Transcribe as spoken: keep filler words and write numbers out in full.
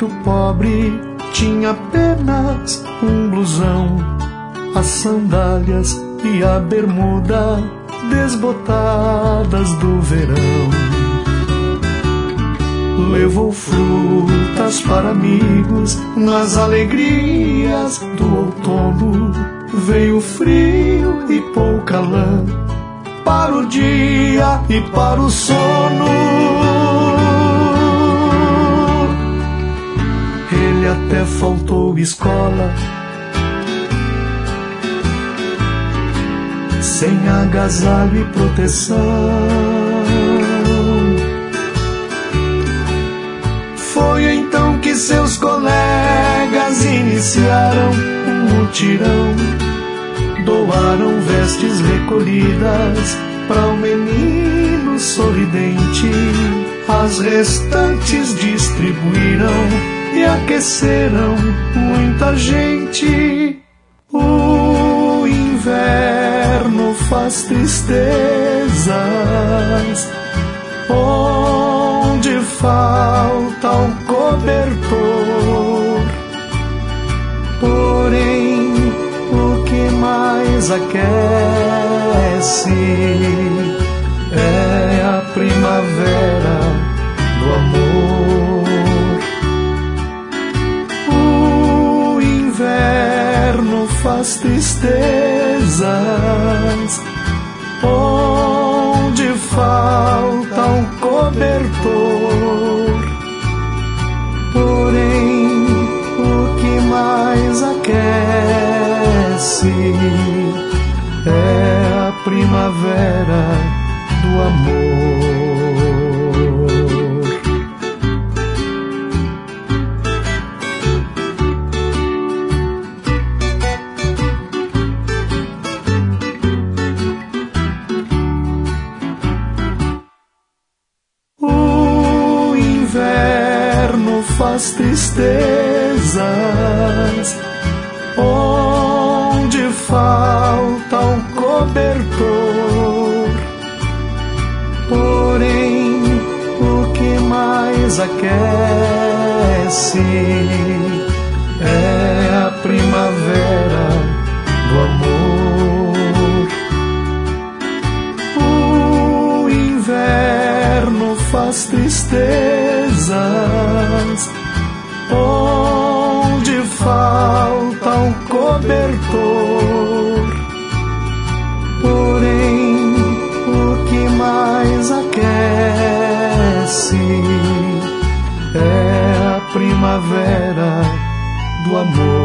garoto pobre tinha apenas um blusão, as sandálias e a bermuda desbotadas do verão. Levou frutas para amigos nas alegrias do outono. Veio frio e pouca lã para o dia e para o sono. Ele até faltou escola, sem agasalho e proteção. Foi então que seus colegas iniciaram um mutirão. Doaram vestes recolhidas para o menino sorridente. As restantes distribuíram e aqueceram muita gente. O inverno faz tristezas onde falta o cobertor. Porém, o que mais aquece é a primavera do amor. O inverno faz tristezas onde falta um cobertor. Porém, o que mais aquece é a primavera do amor. O inverno faz tristezas onde falta um cobertor. Porém, o que mais aquece é a primavera do amor. O inverno faz tristezas onde falta um cobertor. Porém, o que mais aquece é a primavera do amor.